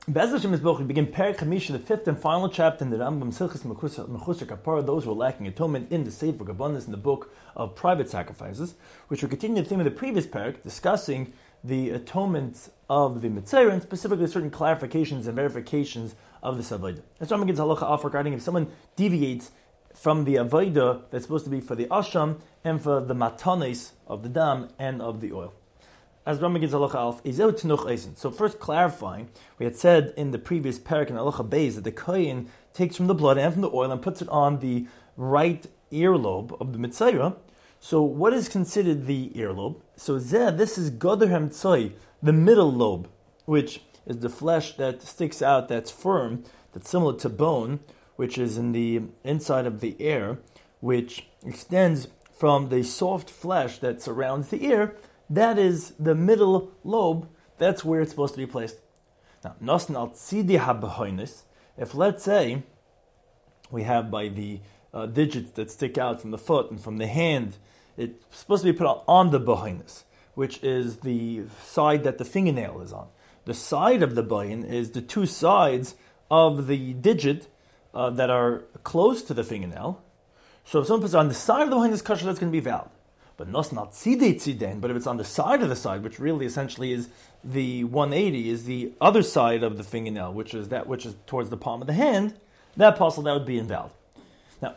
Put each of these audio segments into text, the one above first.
Be'ez Hashem Yisborach, we begin Perek Chamisha, the fifth and final chapter in the Rambam Silchus Mechusar Kapara, those who are lacking atonement in the Sefer Gabanis, in the book of private sacrifices, which will continue the theme of the previous Perek, discussing the atonement of the Mitzvah, and specifically certain clarifications and verifications of the Avodah. As Rambam gives halacha off regarding if someone deviates from the Avodah that's supposed to be for the Asham and for the Matanis of the Dam and of the oil. As Rambam gives halacha alf, izeu tenuch eisen. So first clarifying, we had said in the previous parak in halacha beis that the kohen takes from the blood and from the oil and puts it on the right earlobe of the mitzayra. So what is considered the earlobe? So this is goder hamtzoi, the middle lobe, which is the flesh that sticks out, that's firm, that's similar to bone, which is in the inside of the ear, which extends from the soft flesh that surrounds the ear. That is the middle lobe. That's where it's supposed to be placed. Now, nosn al tzidi habehoinis. If let's say we have by the digits that stick out from the foot and from the hand, it's supposed to be put on the behoinis, which is the side that the fingernail is on. The side of the behin is the two sides of the digit that are close to the fingernail. So if someone puts it on the side of the behoinis kasher, that's going to be valid. But not tzidei tziden, but if it's on the side of the side, which really essentially is the 180, is the other side of the fingernail, which is towards the palm of the hand, that possible, that would be invalid. Now,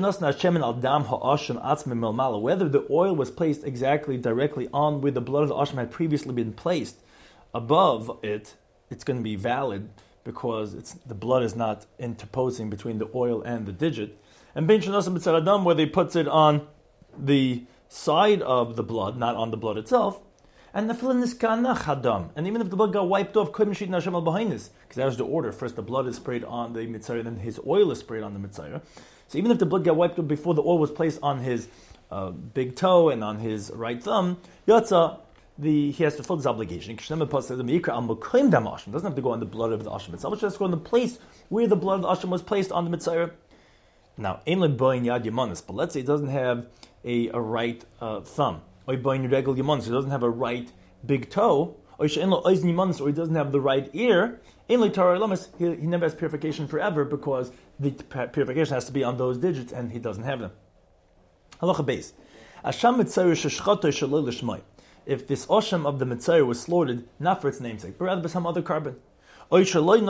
whether the oil was placed exactly directly on where the blood of the asham had previously been placed above it, it's going to be valid because the blood is not interposing between the oil and the digit. And whether he puts it on the side of the blood, not on the blood itself, and the hadam. And even if the blood got wiped off, because that was the order. First the blood is sprayed on the mitzvah, then his oil is sprayed on the mitzvah. So even if the blood got wiped off before the oil was placed on his big toe and on his right thumb, yatsa, he has to fulfill his obligation. It doesn't have to go on the blood of the asham itself, it has to go on the place where the blood of the asham was placed on the mitzvah. Now, but let's say it doesn't have a right thumb, or he doesn't have a right big toe, or he doesn't have the right ear, he never has purification forever because the purification has to be on those digits and he doesn't have them. Halacha beis. If this asham of the mitzvah was slaughtered, not for its namesake, but rather by some other carbon, or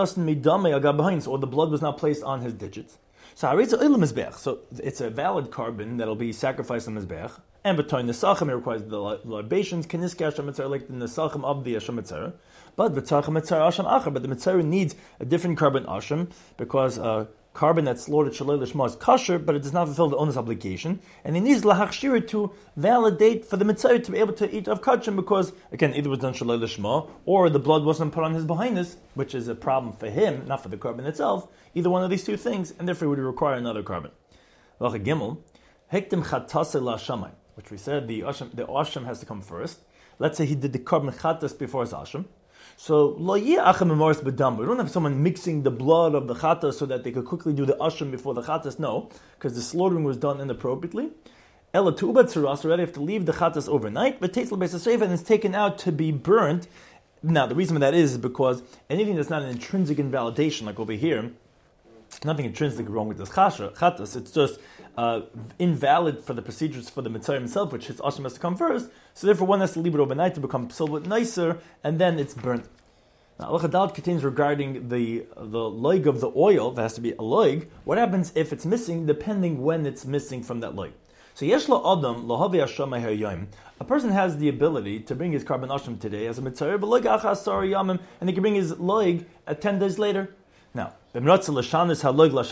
the blood was not placed on his digits, so it's a valid carbon that'll be sacrificed on Mizbeach. And between the Nesachim, it requires the libations, Keniske Hashem Mitzvah, like the Nesachim of the Hashem Mitzvah. But the Mitzvah needs a different carbon Hashem, because carbon that's slaughtered Shalei Lishma is kosher, but it does not fulfill the owner's obligation. And he needs Lahachshir to validate for the Mitzvah to be able to eat of kachim, because, again, either it was done Shalei Lishma, or the blood wasn't put on his behinus, which is a problem for him, not for the carbon itself. Either one of these two things, and therefore would require another carbon. Gimel, Hektim Chatase La Shamay, which we said the asham has to come first. Let's say he did the carbon chatas before his asham. So lo achem memoris bedam. We don't have someone mixing the blood of the chatas so that they could quickly do the asham before the chatas. No, because the slaughtering was done inappropriately. Ela tu'ubat tzuras, already have to leave the chatas overnight, but takes l'beis and is taken out to be burnt. Now the reason for that is because anything that's not an intrinsic invalidation, like over here, nothing intrinsic wrong with this chatas. It's just invalid for the procedures for the mitzvah himself, which his asham has to come first. So therefore, one has to leave it overnight to become somewhat nicer, and then it's burnt. Now, Halacha Dalet contains regarding the loig of the oil. That has to be a loig. What happens if it's missing, depending when it's missing from that loig? So yeshla adam lahavi hashamay hayayim. A person has the ability to bring his carbon asham today as a mitzvah, but loig achas sar yamim, and he can bring his loig 10 days later. Now, so let's say he wants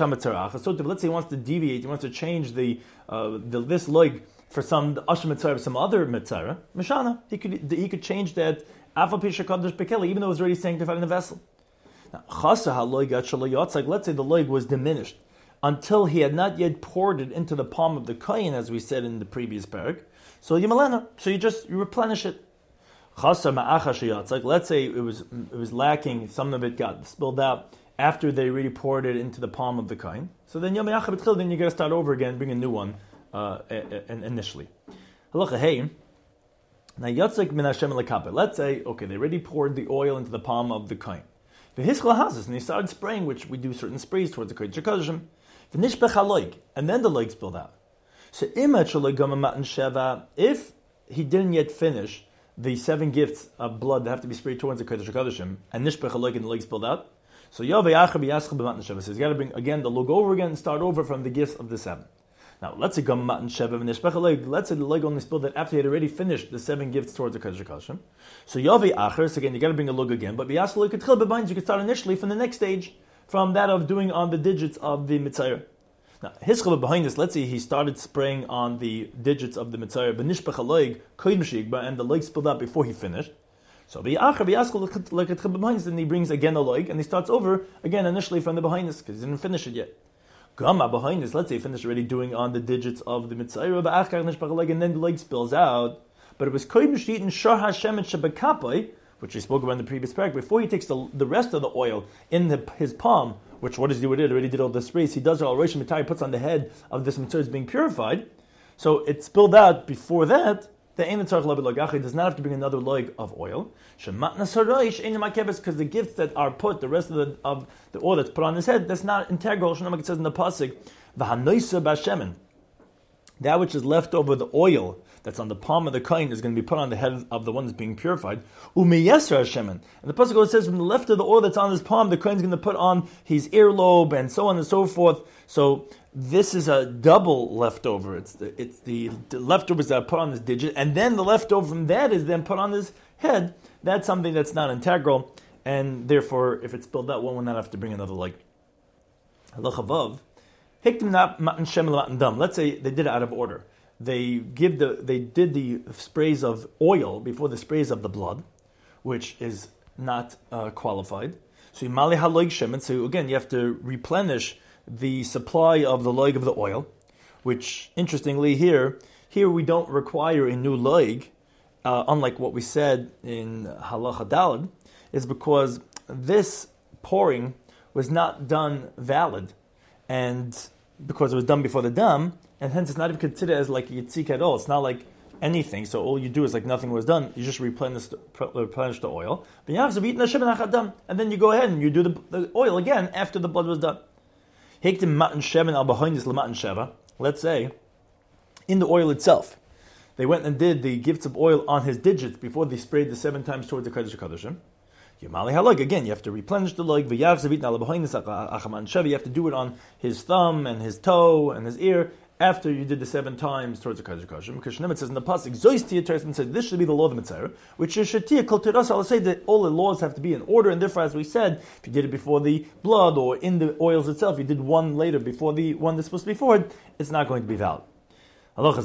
to deviate, he wants to change this loig for some asham mitzvah, some other mitzvah, mishana, he could change that even though it was already sanctified in the vessel. Now, let's say the loig was diminished until he had not yet poured it into the palm of the kohen, as we said in the previous parak. So you replenish it. Let's say it was lacking, some of it got spilled out after they really poured it into the palm of the kohen. So then then you got to start over again, bring a new one initially. Halacha hey. Now Yatzik min Hashem lekapeh. Let's say, okay, they already poured the oil into the palm of the kohen. The hiskal hazes, and he started spraying, which we do certain sprays towards the kodesh kodeshim. The nishbech haloig, and then the leg spilled out. So if he didn't yet finish the 7 gifts of blood that have to be sprayed towards the kodesh kodeshim, and nishbech haloig and the leg spilled out, so yavei acher b'yaschal b'matan sheva. So he's got to bring again the lug over again and start over from the gifts of the 7. Now let's say gam matan sheva v'nishbech haloig. Let's say the leg only spilled it after he had already finished the 7 gifts towards the kodesh kodeshim. So yavei acher. So again, you got to bring a lug again, but b'yaschal ketchil b'bains. You can start initially from the next stage, from that of doing on the digits of the mitzayir. Now, his challah behind this, let's say he started spraying on the digits of the mitzayir, b'nishbech haloig, koyd meshigba, and the leg spilled out before he finished. So then he brings again a leg, and he starts over again initially from the behind this, because he didn't finish it yet. Gama behind this, let's say he finished already doing on the digits of the mitzayir, and then the leg spills out, but it was koyd meshit and shar hashem and shebekapai, which we spoke about in the previous paragraph. Before he takes the rest of the oil in his palm, which what does he do with it? Already did all the sprays. He does it all. Rosh Mitai puts on the head of this mitzvah is being purified. So it spilled out before that. The Ein Tzarech Labi Lagachi does not have to bring another leg of oil. Because the gifts that are put, the rest of the oil that's put on his head, that's not integral. It says in the pasuk, v'hanoisa b'shemen. That which is left over, the oil that's on the palm of the kohen is going to be put on the head of the one that's being purified. Umeyeser Hashemen. And the pasuk says, from the left of the oil that's on his palm, the kohen is going to put on his earlobe and so on and so forth. So this is a double leftover. It's the leftovers that are put on his digit, and then the leftover from that is then put on his head. That's something that's not integral, and therefore, if it's spilled out, one will not have to bring another leg. Halach above. Let's say they did it out of order. They did the sprays of oil before the sprays of the blood, which is not qualified. So again, you have to replenish the supply of the leg of the oil, which interestingly here we don't require a new leg, unlike what we said in Halacha Daled, is because this pouring was not done valid, and because it was done before the dam, and hence it's not even considered as like yitzik at all. It's not like anything. So all you do is like nothing was done. You just replenish the oil. And then you go ahead and you do the oil again after the blood was done. Let's say in the oil itself, they went and did the gifts of oil on his digits before they sprayed the 7 times towards the Kodesh HaKodeshim. Again, you have to replenish the leg. You have to do it on his thumb and his toe and his ear after you did the 7 times towards the Kodesh HaKodeshim. Because Shneimah says in the pasuk, and said this should be the law of the Mitzvah, which is Shatia Kol Teras. I'll say that all the laws have to be in order, and therefore, as we said, if you did it before the blood or in the oils itself, you did one later before the one that's supposed to be forward, it's not going to be valid. Let's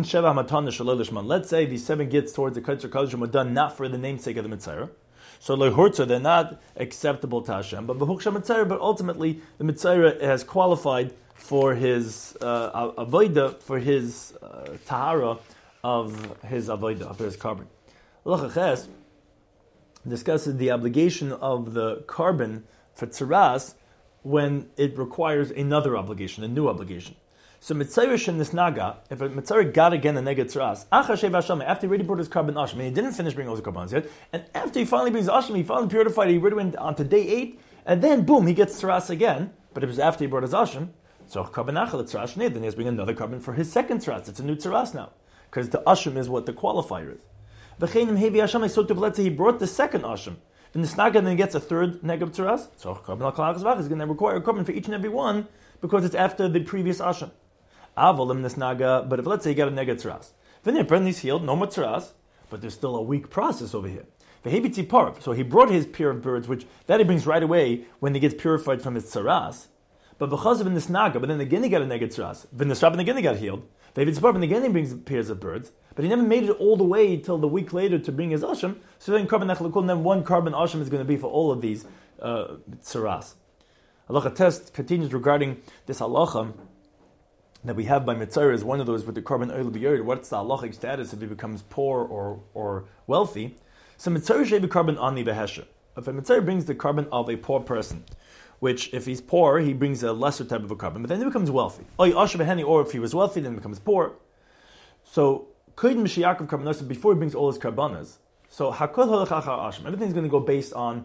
say these 7 gifts towards the Kodesh HaKodeshim were done not for the namesake of the Mitzvah. So they're not acceptable to Hashem, but ultimately the Mitzvah has qualified for his avodah, for his tahara of his avodah, of his carbon. Halacha Ches discusses the obligation of the carbon for tzaras when it requires another obligation, a new obligation. So Mitzayir Shem Nisnaga, if a Mitzayir got again a Neged Tzaras, after he already brought his carbon Asham, and he didn't finish bringing all the carbons yet, and after he finally brings Asham, he finally purified, he already went on to day 8, and then boom, he gets Tzaras again, but it was after he brought his Asham, so carbon Achal Tzaras Shnei, then he has to bring another carbon for his second Tzaras. It's a new Tzaras now, because the Asham is what the qualifier is. V'cheinim Hevi Asham, so to let's say he brought the second Asham, then the Snaga then he gets a third Neged Tzaras, so carbon Achal Achal is going to require a carbon for each and every one, because it's after the previous Asham. But if let's say you got a Neged Tzaras, then your brand is healed, no more Tzaras, but there's still a weak process over here. So he brought his pair of birds, which that he brings right away when he gets purified from his Tzaras. But because of Nisnaga, but then again he got a Neged Tzaras. V'nisrab again he got healed. And again he brings pairs of birds, but he never made it all the way till the week later to bring his Asham. So then carbon Nechalakul, and then one carbon Asham is going to be for all of these Tzaras. Halacha test continues regarding this halacha that we have by Mitzvah is one of those with the carbon oil b'yored. What's the halachic status if he becomes poor or wealthy? So Mitzvah shevi carbon ani v'hesher. If a Mitzvah brings the carbon of a poor person, which if he's poor, he brings a lesser type of a carbon, but then he becomes wealthy. Or if he was wealthy, then he becomes poor. So before he brings all his carbonas, so hakol halach achar asham. Everything's going to go based on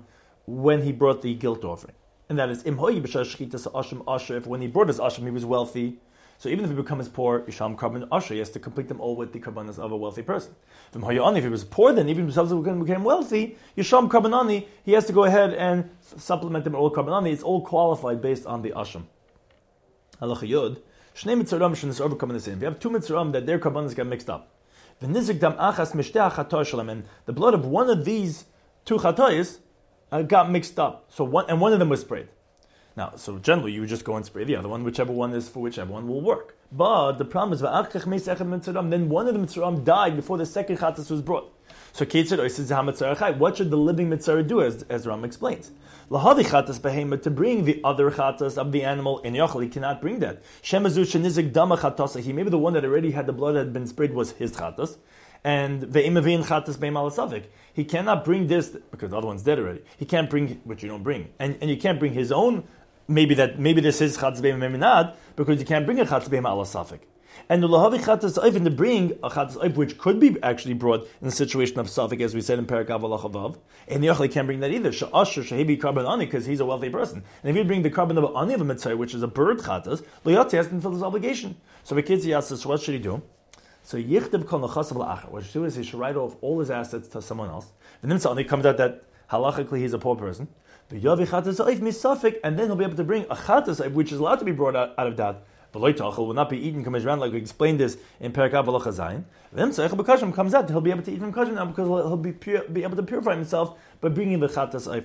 when he brought the guilt offering. And that is, if when he brought his asham, he was wealthy. So even if he becomes poor, Yisham Karban Asher, he has to complete them all with the karbanas of a wealthy person. If he was poor, then even if he became wealthy, Yisham Karbanani, he has to go ahead and supplement them with all karbanani. It's all qualified based on the asham. Halacha Yod, Shnei Mitzaram Shenis Orba Karbanas. If you have two Mitzaram that their karbanas get mixed up, and the blood of one of these two chatayis got mixed up. So one of them was sprayed. Now, so generally you would just go and spray the other one, whichever one is for whichever one will work. But the problem is, then one of the mitzaram died before the second chatas was brought. So what should the living mitzvah do, as Ram explains? To bring the other chatas of the animal in Yochel, he cannot bring that. Maybe the one that already had the blood that had been sprayed was his chatas, and the imavin chatas beim alasavik. He cannot bring this because the other one's dead already. He can't bring which you don't bring, and you can't bring his own. Maybe this is chatas beim, maybe not, because you can't bring a chatas beim alasavik. And the lahavi chatas oif, to bring a chatas oif which could be actually brought in the situation of safik, as we said in Perek Avalachavav, and Yochel can't bring that either. Sha'asher shehebi karban ani, because he's a wealthy person. And if you bring the karban of ani of a mitzvah, which is a bird chatas, loyati has to fulfill his obligation. So the kids asks, so what should he do? So yichtav kol nechasav la'achar. What he should do is he should write off all his assets to someone else. And then suddenly comes out that halachically he's a poor person. The yavi chatas oif misafik, and then he'll be able to bring a chatas which is allowed to be brought out of that. Will not be eaten around like we explained this in Perek Avalacha Zayin. Then Tzarech B'Kashim comes out, he'll be able to eat from Kashim now because he'll be able to purify himself by bringing the Chatas Eif.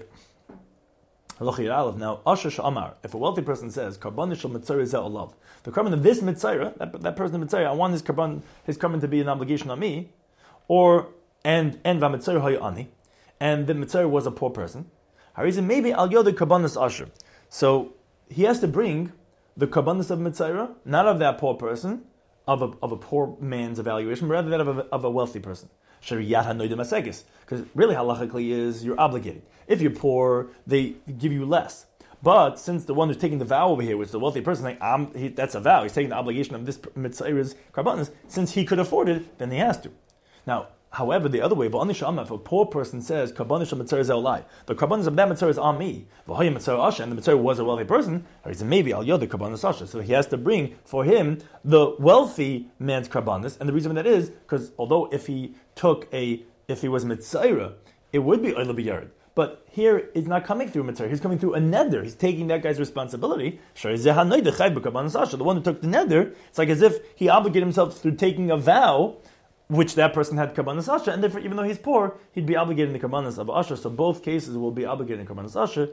Now, Asher Sh'amar, if a wealthy person says, Karban Shal Mitzayra Zeh Olav, the Karban of this Mitzayra, that person of Mitzayra, I want his Karban to be an obligation on me, and V'Mitzayra Hayani, and the Mitzayra was a poor person, Harizim maybe Al Yod Karbanis Asher. So he has to bring the karbanis of Mitzayra, not of that poor person, of a poor man's evaluation, but rather that of a wealthy person. Because really halachically is you're obligated. If you're poor, they give you less. But since the one who's taking the vow over here, which is the wealthy person, that's a vow, he's taking the obligation of this Mitzayra's karbanis, since he could afford it, then he has to. Now, however, the other way, if a poor person says, the karbanis of that mitzvah is on me, and the mitzvah was a wealthy person, maybe I'll yod the karbanis asher. So he has to bring for him the wealthy man's karbanis, and the reason for that is because although if he was mitzvah, it would be oil b'yared. But here it's not coming through mitzvah; he's coming through a neder. He's taking that guy's responsibility. The one who took the neder, it's like as if he obligated himself through taking a vow, which that person had karbanas asher, and therefore, even though he's poor, he'd be obligating the karbanas of asher. So both cases will be obligating karbanas asher.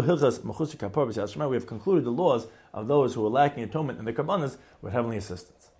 We have concluded the laws of those who are lacking atonement in the karbanas with heavenly assistance.